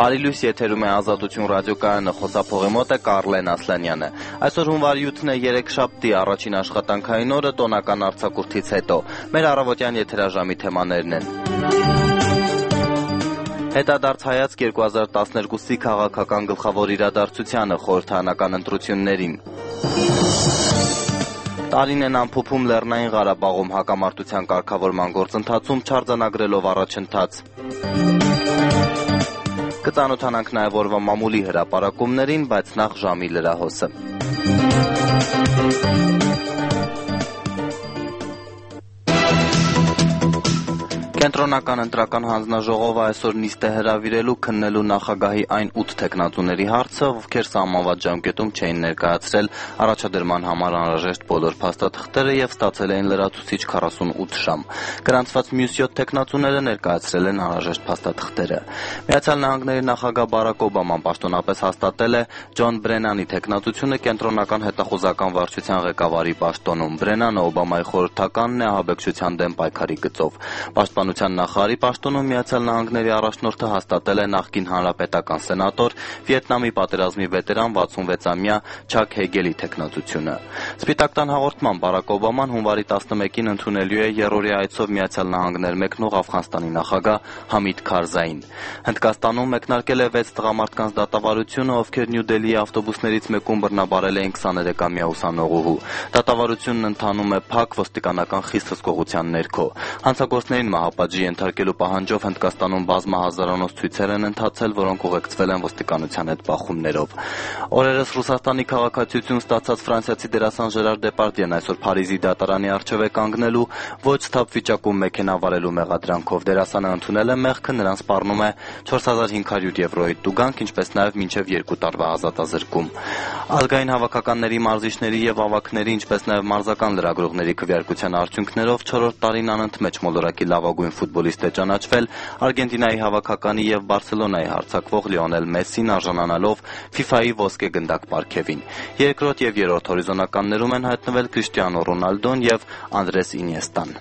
Բարի լույս եթերում է Ազատություն ռադիոկայանը, խոսափողի մոտ է Կարլեն Ասլանյանը։ Այսօր հունվար 7-ն է, երեքշաբթի, առաջին աշխատանքային օրը տոնական արձակուրդից հետո։ Մեր առավոտյան եթերաժամի թեմաներն են. Հետադարձ հայացք 2012-ի քաղաքական գլխավոր իրադարձությանը, խորհրդարանական ընտրություններին։ Տարին են ամփոփում Լեռնային Ղարաբաղում հակամարտության կարգավորման գործընթացում չարձանագրելով առաջընթաց։ Կծանոթանանք նաև օրվա մամուլի հրապարակումներին, բայց նախ ժամի լրահոսը։ Կենտրոնական ընտրական հանձնաժողովը այսօր նիստ է հրավիրելու քննելու նախագահի այն 8 թեկնածուների հարցը, ովքեր սահմանված ժամկետում չէին ներկայացրել առաջադրման համար անհրաժեշտ բոլոր փաստաթղթերը եւ ստացել էին լրացուցիչ 48 ժամ։ Գրանցված մյուս 7 թեկնածուները ներկայացրել են անհրաժեշտ փաստաթղթերը։ Միացյալ Նահանգների նախագահ Բարակ Օբաման պաշտոնապես հաստատել է Ջոն Բրենանի թեկնածությունը կենտրոնական հետախուզական վարչության ղեկավարի պաշտոնում։ Բրենանը Օբամայի խորհրդականն է ահաբեկչության դեմ պայքարի գծով։ Պաշտպանության նախարարի պաշտոնում Միացյալ Նահանգների առաջնորդը հաստատել է նախկին հանրապետական սենատոր, Վիետնամի պատերազմի վետերան 66-ամյա Չակ Հեգելի թեկնածությունը։ Սպիտակ տան հաղորդման Բարակ Օբաման հունվարի 11-ին ընդունելու է երրորդի այցով Միացյալ Նահանգներ մեկնող Աֆղանստանի նախագահ Համիդ Քարզային։ Հնդկաստանում մեկնարկել է 6 տղամարդկանց դատավարությունը, ովքեր Նյու Դելհիի ավտոբուսներից մեկում բռնաբարել էին 23-ամյա ուսանողուհու։ Դատավարությունն ընթանում է փակ ոստիկանական խիստ հսկողության ներքո։ Հանցագործներին մահապատժի ենթարկելու պահանջով Հնդկաստանում բազմահազարանոց ցույցեր են ընթացել, որոնք ուղեկցվել են ոստիկանության հետ բախումներով։ Օրերս Ռուսաստանի քաղաքացիություն ստացած ֆրանսիացի դերասան Ժերար Դեպարդիեն այսօր Փարիզի դատարանի առջև է կանգնելու ոչ սթափ վիճակում մեքենա վարելու մեղադրանքով։ Դերասանը ընդունել է մեղքը, նրան սպառնում է 4500 եվրոյի տուգանք, ինչպես նաև մինչև 2 տարվա ազատազրկում։ Ազգային հավաքականների մարզիչների եւ ավագների, ինչպես նաև մարզական լրագրողների քվեարկության արդյունքներով 4-րդ տարին անընդմեջ մոլորակի լավագույն ֆուտբոլիստ է ճանաչվել Արգենտինայի հավաքականի եւ Բարսելոնայի հարձակվող Լիոնել Մեսսին, արժանանալով FIFA-ի ոսկե գնդակ պարգևին։ Երկրորդ եւ երրորդ հորիզոնականներում են հայտնվել Կրիշտիանո Ռոնալդոն եւ Անդրես Ինիեստան։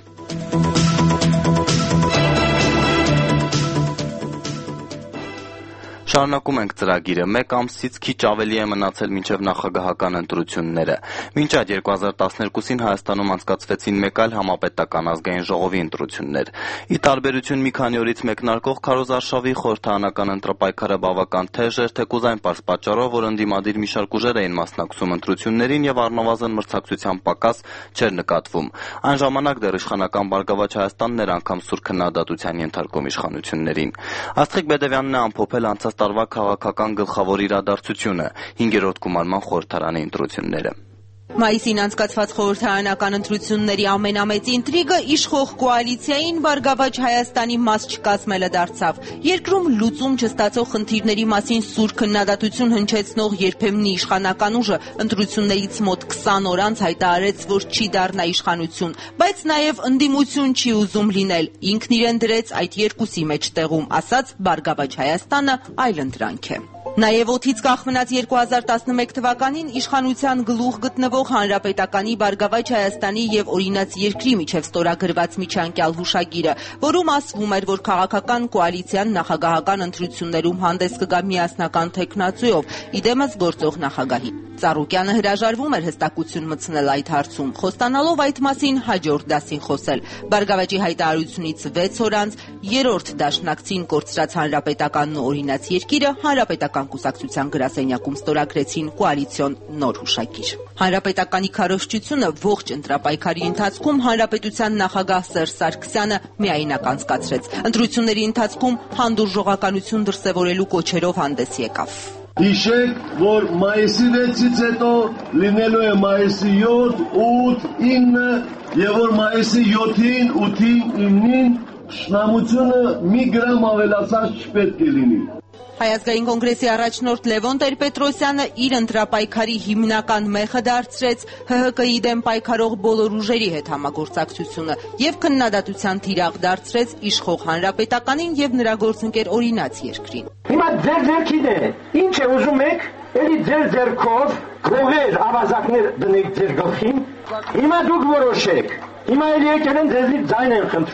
Շարունակում ենք ծրագիրը։ Մեկ ամսից քիչ ավելի է մնացել մինչև նախագահական ընտրությունները։ Մինչ այդ 2012-ին Հայաստանում անցկացվեցին մեկ այլ համապետական ազգային ժողովի ընտրություններ։ Ի տարբերություն մի քանի օրից մեկնարկող քարոզարշավի խորհրդարանական ընտրապայքարը բավական թեժ էր, թեկուզ այն պարզ պատճառով, որ ընդդիմադիր մի շարք ուժեր էին մասնակցում ընտրություններին եւ առնվազն մրցակցության պակաս չէր նկատվում։ Այն ժամանակ դեռ իշխանական Բարգավաճ Հայաստանն էր անգամ սուր քննադատության ենթարկում իշխանություններին։ Աստղիկ Բեդևյանն է ամփոփել անցած տարվա քաղաքական գլխավոր իրադարձությունը՝ 5-րդ գումարման խորհրդարանի ընտրությունները։ Մայիսին անցկացված խորհրդարանական ընտրությունների ամենամեծ ինտրիգը իշխող կոալիցիային Բարգավաճ Հայաստանի մաս չկազմելը դարձավ։ Երկրում լուծում չստացող խնդիրների մասին սուր քննադատություն հնչեցնող երբեմն իշխանական ուժը ընտրություններից մոտ 20 օր անց հայտարարեց, որ չի դառնա իշխանություն, բայց նաև ընդդիմություն չի ուզում լինել։ Ինքն իրեն դրեց այդ երկուսի մեջտեղում, ասաց Բարգավաճ Հայաստանը այլընտրանք է։ Նաև օդից կախմնած 2011 թվականին իշխանության գլուխ գտնվող Հանրապետականի Բարգավաճ Հայաստանի եւ Օրինաց երկրի միջև ստորագրված միջանկյալ հուշագիրը, որում ասվում էր, որ քաղաքական կոալիցիան նախագահական ընտրություններում հանդես կգա միասնական թեկնածուով, իդեմս գործող նախագահի։ Ծառուկյանը հրաժարվում էր հստակություն մտցնել այդ հարցում, խոստանալով այդ մասին հաջորդ դասին խոսել։ Բարգավաճի հայտարարությունից 6 օր անց երրորդ դաշնակցին կորցրած Հանրապետականն ու Օրինաց երկիրը Հանրապետական կուսակցության գրասենյակում ստորագրեցին կոալիցիոն նոր հուշագիր։ Հանրապետականի քարոզչությունը ողջ ընտրապայքարի ընթացքում Հանրապետության նախագահ Սերժ Սարգսյանը միայնակ անցկացրեց։ Ընտրությունների ընթացքում հանդուրժողականություն դրսևորելու կոչերով հանդես եկավ։ Հիշեք, որ մայիսի 6-ից հետո լինելու է մայիսի 7, 8, 9 եւ որ մայիսի 7-ին, 8-ին, 9-ին շնամությունը մի գրամ ավելացած չպետք է լինի։ Հայ ազգային կոնգրեսի առաջնորդ Լևոն Տեր-Պետրոսյանը իր ընտրապայքարի հիմնական մեխը դարձրեց ՀՀԿ-ի դեմ պայքարող բոլոր ուժերի հետ համագործակցությունը եւ քննադատության թիրախ դարձրեց իշխող Հանրապետականին եւ նրա գործընկեր Օրինաց երկրին։ Հիմա ձեր ձեռքին է, ինչ է ուզում եք, էլի ձեր ձեռքով գողեր, ավազակներ դնեք ձեր գլխին, հիմա դուք որոշեք, հիմա էլի եկել են ձեզնից ձայն են խնդրում։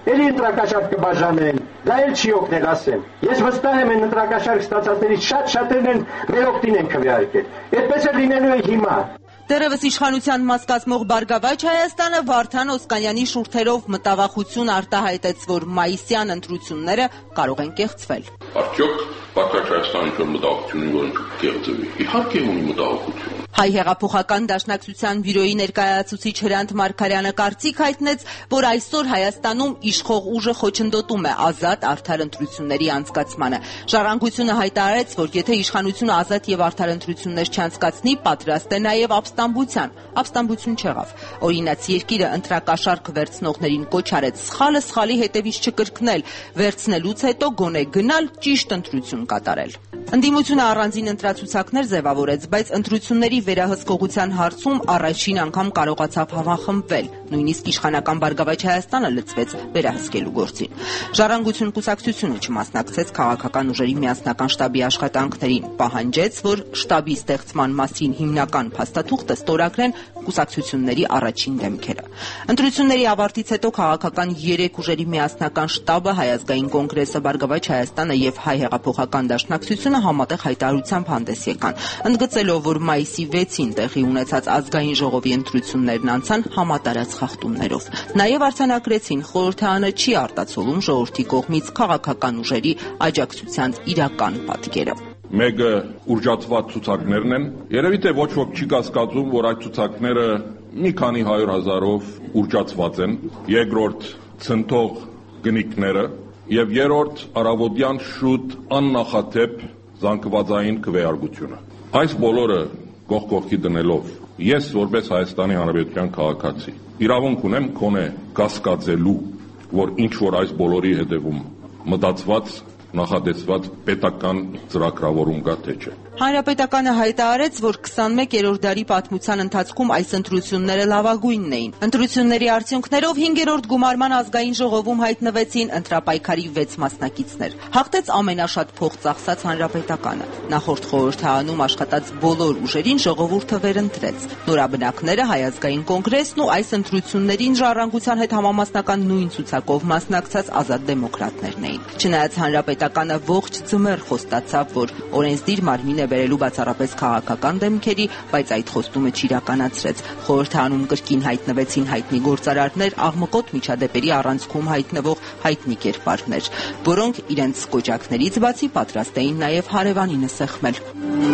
էլի ընտրակաշարք կբաժանեն, դա էլ չի օգնել, ասեմ։ Ես վստահ եմ են ընտրակաշարք ստացածներից շատ-շատերն են մեր օգտին են քվեարկել։ Այդպես էլ լինելու է հիմա։ Դեռևս իշխանության մաս կազմող Բարգավաճ Հայաստանը Վարդան Օսկանյանի շուրթերով մտավախություն արտահայտեց, որ մայիսյան ընտրությունները կարող են կեղծվել։ Արդյոք Բարգավաճ Հայաստանը ինչ-որ մտահոգություն ունի, որ կեղծվի։ Իհարկե ունի մտահոգություն։ Հայ հեղափոխական դաշնակցության բյուրոյի ներկայացուցիչ Հրանտ Մարգարյանը կարծիք հայտնեց, որ այսօր Հայաստանում իշխող ուժը խոչընդոտում է ազատ արդար ընտրությունների անցկացմանը։ Ժառանգությունը հայտարարեց, որ եթե իշխանությունը ազատ եւ արդար ընտրություններ չանցկացնի, պատրաստ է նաեւ ապստամբություն չեղավ։ Օրինաց երկիրը ընտրակաշարք վերցնողներին կոչ արեց սխալը սխալի հետևից չկրկնել, վերցնելուց հետո գոնե գնալ ճիշտ ընտրություն կատարել։ Ընդդիմությունը առանձին ընտրացուցակներ ձևավորեց, բայց ընտրությունների վերահսկողության հարցում առաջին անգամ կարողացավ համախմբվել, նույնիսկ իշխանական Բարգավաճ Հայաստանը լծվեց վերահսկելու գործին։ Ժառանգություն կուսակցությունը չմասնակցեց քաղաքական ուժերի միասնական շտաբի աշխատանքներին, պահանջեց, որ շտաբի ստեղծման մասին հիմնական փաստաթուղթը ստորագրեն կուսակցությունների առաջին դեմքերը։ Ընտրությունների ավարտից հետո քաղաքական 3 ուժերի միասնական շտաբը, Հայ ազգային կոնգրեսը, Բարգավաճ Հայաստանը եւ Հայ հեղափոխական դաշնակցությունը համատեղ հայտարարությամբ հանդես եկան, ընդգծելով, որ մայիսի 6-ին տեղի ունեցած ազգային ժողովի ընտրություններն անցան համատարած խախտումներով։ Նաև արձանագրեցին, խորհրդարանը չի արտացոլում ժողովրդի կողմից քաղաքական ուժերի աջակցության իրական պատկերը։ Մեկը ուռճացված ցուցակներն են։ Երևի թե ոչ ոք չի կասկածում, որ այդ ցուցակները մի քանի 100,000-ով ուռճացված են։ Երկրորդ ցնթող գնիկները եւ երրորդ առավոտյան շուտ աննախադեպ զանգվածային քվեարկությունը։ Այս բոլորը կողքի դնելով ես որպես Հայաստանի Հանրապետության քաղաքացի իրավունք ունեմ քոնե կասկածելու, որ ինչ որ այս բոլորի հետևում մտածված նախադեсված պետական ծրագրավորում կա թե չէ։ Հանրապետականը հայտարարեց, որ 21-րդ դարի պատմության ընթացքում այս ընտրությունները լավագույնն էին։ Ընտրությունների արդյունքներով 5-րդ գումարման ազգային ժողովում հայտնվեցին ընտրապայքարի 6 մասնակիցներ։ Հաղթեց ամենաշատ փող ծախսած Հանրապետականը։ Նախորդ խորհրդարանում աշխատած բոլոր ուժերին ժողովուրդը վերընտրեց։ Նորաբնակները, Հայ ազգային կոնգրեսն ու այս ընտրություններին ժառանգության հետ համամասնական նույն ցուցակով մասնակցած ազատ դեմոկրատներն էին։ Չնայած Հանրապետականը ողջ ձմեռ խոստացավ, որ օրենսդիր մարմին է բերելու բացառապես քաղաքական դեմքերի, բայց այդ խոստումը չիրականացրեց։ Խորհրդարանում կրկին հայտնվեցին հայտնի գործարարներ, աղմկոտ միջադեպերի առանցքում հայտնվող հայտնի կերպարներ, որոնք իրենց կոճակներից բացի պատրաստ էին նաև հարևանինը սեղմել։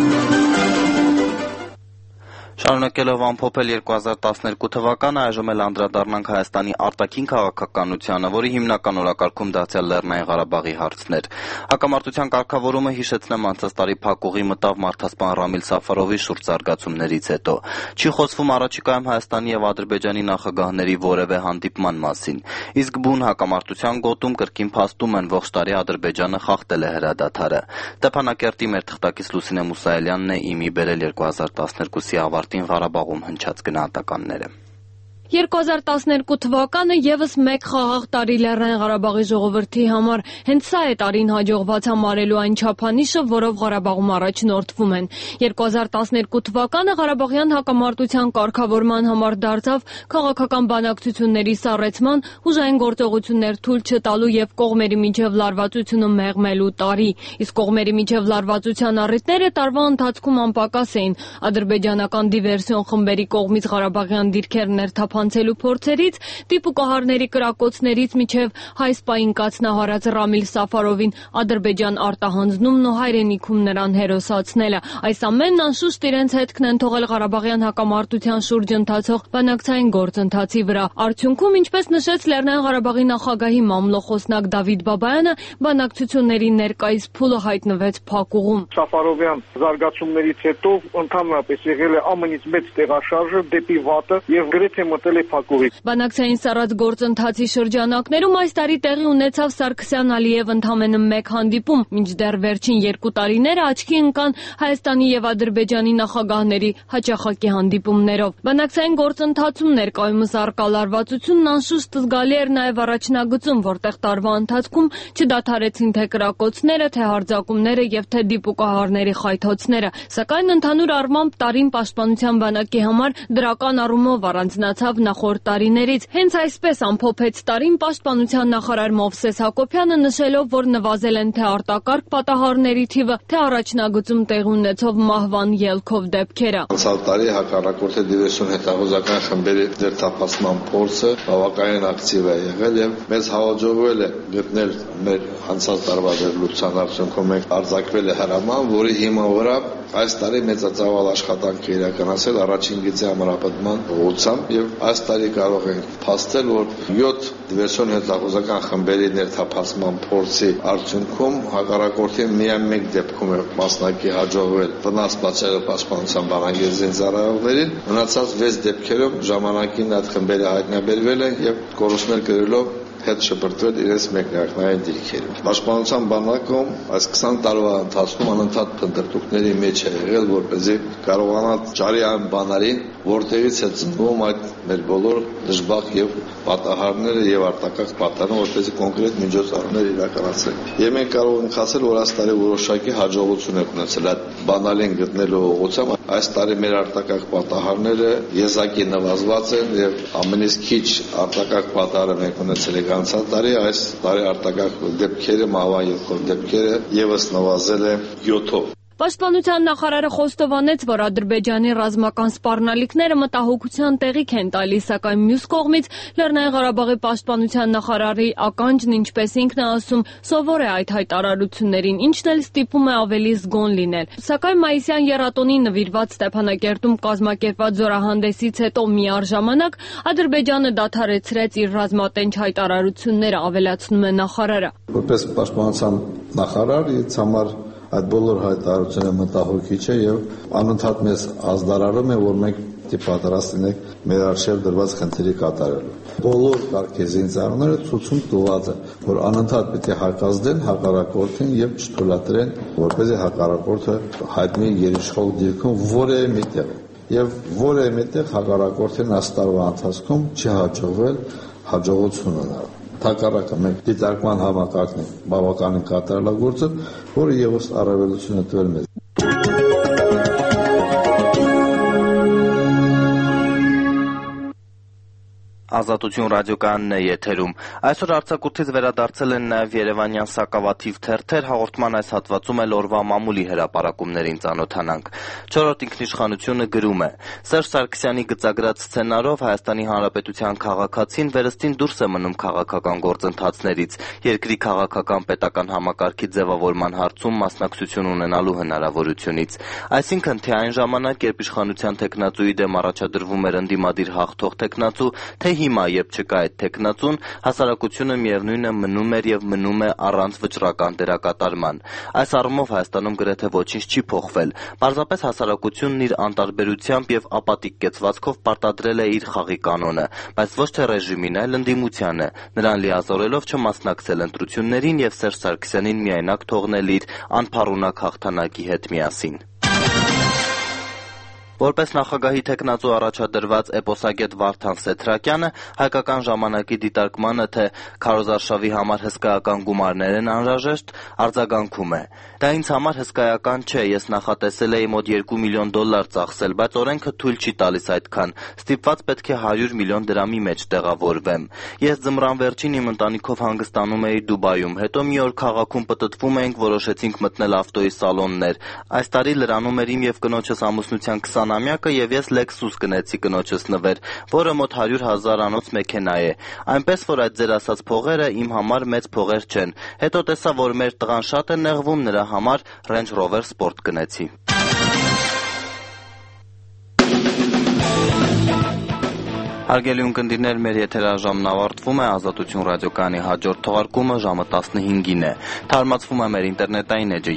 Շարունակելով ամփոփել 2012 թվականը, այժմ էլ անդրադառնանք Հայաստանի արտաքին քաղաքականությանը, որի հիմնական օրակարգում դարձյալ Լեռնային Ղարաբաղի հարցն էր։ Հակամարտության կարգավորումը, հիշեցնեմ, անցած տարի փակուղի մտավ մարդասպան Ռամիլ Սաֆարովի շուրջ զարգացումներից հետո։ Չի խոսվում առաջիկայում Հայաստանի եւ Ադրբեջանի նախագահների որևէ հանդիպման մասին։ Իսկ բուն հակամարտության գոտում կրկին փաստում են, ողջ տարի Ադրբեջանը խախտել է հրադադարը։ Ստեփանակերտի մեր թղթակից Լուսինե Մուսայելյանն է իմի բերել 2012-ի ավարտին Ղարաբաղում հնչած գնահատականները։ 2012 թվականը եւս մեկ խաղաղ տարի Լեռնային Ղարաբաղի ժողովրդի համար, հենց սա է տարին հաջողված համարելու այն չափանիշը, որով Ղարաբաղում առաջնորդվում են։ 2012 թվականը Ղարաբաղյան հակամարտության կարգավորման համար դարձավ քաղաքական բանակցությունների սառեցման, ուժային գործողություններ թույլ չտալու եւ կողմերի միջև լարվածությունը մեղմելու տարի։ Իսկ կողմերի միջև լարվածության առիթները տարվա ընթացքում անպակաս էին ադրբեջանական դիվերսիոն խմբերի կողմից Ղարաբաղյան դիրքեր ներթափ հանցելու փորձերից, տիպուկահարների կրակոցներից միջև հայ սպային կացնահարած Ռամիլ Սաֆարովին Ադրբեջան արտահանձնումն ու հայրենիքում նրան հերոսացնելը։ Այս ամենն անշուշտ իրենց հետքն են թողել Ղարաբաղյան հակամարտության շուրջ ընթացող բանակցային գործընթացի վրա։ Արդյունքում, ինչպես նշեց Լեռնային Ղարաբաղի նախագահի մամլոխոսնակ Դավիթ Բաբայանը, բանակցությունների ներկայիս փուլը հայտնվեց փակուղում։ Սաֆարովյան զարգացումներից հետո ընդհանրապես եղել է ամենից մեծ տեղաշարժը դեպի վատը եւ գրեթե Բանակցային սառած գործընթացի շրջանակներում այս տարի տեղի ունեցավ Սարգսյան-Ալիև ընդամենը մեկ հանդիպում, մինչդեռ վերջին 2 տարիները աչքի ընկան Հայաստանի եւ Ադրբեջանի նախագահների հաճախակի հանդիպումներով։ Բանակցային գործընթացում ներկայումս առկա լարվածությունն անշուշտ զգալի էր նաեւ առաջնագծում, որտեղ տարվա ընթացքում չդադարեցին թե կրակոցները, թե հարձակումները եւ թե դիպուկահարների խայթոցները, սակայն ընդհանուր առմամբ տարին պաշտպանության բանակի համար դրական առումով առանձնացավ լավ նախորդ տարիներից։ Հենց այսպես ամփոփեց տարին պաշտպանության նախարար Մովսես Հակոբյանը, նշելով, որ նվազել են թե արտակարգ պատահարների թիվը, թե առաջնագծում տեղի ունեցող մահվան ելքով դեպքերը։ Անցյալ տարի հակառակորդի դիվերսիոն հետախուզական խմբերի դերթափասման փորձը բավականին ակտիվ է եղել եւ մեզ հաջողվել է գտնել մեր անցած տարվա վերլուծության արդյունքում մենք արձակվել է հրաման, որի հիման վրա այս տարի մեծածավալ աշխատանք իրականացել առաջին գծի համապատասխան ուղղությամբ եւ այս տարի կարող ենք փաստել, որ 7 դիվերսիոն հետախուզական խմբերի ներթափասման փորձի արդյունքում հակառակորդի միայն մեկ դեպքում է մասնակի հաջողվել վնաս պատճառել պաշտպանության բանակի զինծառայողներին, մնացած 6 դեպքերում ժամանակին այդ խմբերը հայտնաբերվել են եւ կորուստներ կրելով հետ շպրտվել իրենց մեկնարկային դիրքերում։ Պաշտպանության բանակում այս 20 տարվա ընթացքում անընդհատ փնտրտուքների մեջ է եղել, որպեսզի կարողանա ճարի այն բանալին, որտեղից է ծնվում այդ մեր բոլոր դժբախտ եւ պատահարները եւ արտակարգ պատահարները, որպեսզի կոնկրետ միջոցառումներ իրականացնել։ Եվ մենք կարող ենք ասել, որ այս տարի որոշակի հաջողություն ենք ունեցել այդ բանալին գտնելու ուղղությամբ։ Այս տարի մեր արտակարգ պատահարները եզակի նվազված են եւ ամենից քիչ արտակարգ պատահարը մենք ունեցել ենք անցյալ տարի, այս տարի արտակարգ դեպքերը, մահվան ելքով դեպքերը եւս նվազել է 7-ով։ Պաշտպանության նախարարը խոստովանեց, որ Ադրբեջանի ռազմական սպառնալիքները մտահոգության տեղիք են տալիս, սակայն մյուս կողմից Լեռնային Ղարաբաղի պաշտպանության նախարարի ականջն, ինչպես ինքն է ասում, սովոր է այդ հայտարարություններին, ինչն էլ ստիպում է ավելի զգոն լինել։ Սակայն մայիսյան եռատոնի նվիրված Ստեփանակերտում կազմակերպված զորահանդեսից հետո միառժամանակ Ադրբեջանը դադարեցրեց իր ռազմատենչ հայտարարությունները, ավելացնում է նախարարը։ Որպես պաշտպանության նախարար ինձ համար այդ բոլոր հայտարարությունները մտահոգիչ է եւ անընդհատ մեզ ազդարարում է, որ մենք պետք է պատրաստ լինենք մեր արժեվ դրված խնդիրի կատարելու։ Բոլոր կարգի զինծառայողները ցույցում տված է, որ անընդհատ պետք է հակազդեն հակառակորդին եւ չթույլատրեն, որպեսզի հակառակորդը հայտնի երիշխող դիրքում որևէ միտեղ եւ որևէ միտեղ հակառակորդին աստարվա ընթացքում չհաջողվել հաջողություն ունենալ։ Թակարակը մենք դիտարկման համակարգն է բավականին կատարելագործել, որը եւս առավելություն է տվել մեզ։ Ազատություն ռադիոկայանն է եթերում։ Այսօր արձակուրդից վերադարձել են նաև երևանյան սակավաթիվ թերթեր, հաղորդման այս հատվածում էլ օրվա մամուլի հրապարակումներին ծանոթանանք։ 4-րդ ինքնիշխանությունը գրում է. Սերժ Սարգսյանի գծագրած սցենարով Հայաստանի Հանրապետության քաղաքացին վերստին դուրս է մնում քաղաքական գործընթացներից, երկրի քաղաքական պետական համակարգի ձևավորման հարցում մասնակցություն ունենալու հնարավորությունից։ Այսինքն, թե այն ժամանակ, երբ իշխանության թեկնածուի դեմ առաջադրվում էր ընդդիմադիր հաղթող թեկնածու, թե հիմա, երբ չկա այդ թեկնածուն, հասարակությունը միևնույնը մնում էր եւ մնում է առանց վճռական դերակատարման։ Այս առումով Հայաստանում գրեթե ոչինչ չի փոխվել։ Պարզապես հասարակությունն իր անտարբերությամբ եւ ապատիկ կեցվածքով պարտադրել է իր խաղի կանոնը, բայց ոչ թե ռեժիմին, այլ ընդդիմությանը, նրան լիազորելով չմասնակցել ընտրություններին եւ Սերժ Սարգսյանին միայնակ թողնել իր անփառունակ հաղթանակի հետ միասին։ Որպես նախագահի թեկնածու առաջադրված էպոսագետ Վարդան Սեթրակյանը հայկական ժամանակի դիտարկմանը, թե քարոզարշավի համար հսկայական գումարներ են անհրաժեշտ, արձագանքում է. Դա ինձ համար հսկայական չէ, ես նախատեսել էի մոտ $2 միլիոն ծախսել, բայց օրենքը թույլ չի տալիս այդքան, ստիպված պետք է 100 միլիոն դրամի մեջ տեղավորվեմ։ Ես ձմռան վերջին իմ ընտանիքով հանգստանում էի Դուբայում, հետո մի օր քաղաքում պտտվում էինք, որոշեցինք մտնել ավտոյի սալոններ։ Այս տարի լրանում էր իմ եւ կնոջս ամուսնության 20-ամյակը եւ ես Lexus գնեցի կնոջս նվեր, որը մոտ 100,000 անոց մեքենա է։ Այնպես որ այդ ձեր ասած փողերը իմ համար մեծ փողեր չեն։ Հետո տեսա, որ մեր տղան շատ է նեղվում, նրա համար Range Rover Sport գնեցի։ Հարգելի ունկնդիրներ, մեր եթերաժամն ավարտվում է, Ազատություն ռադիոկայանի հաջորդ թողարկումը ժամը 15-ին է։ Թարմացվում է մեր ինտերնետային էջը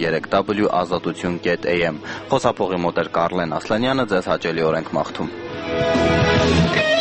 3w.azatutun.am։ Խոսափողի մոտ էր Կարլեն Ասլանյանը, ձեզ հաճելի օրենք մաղթում։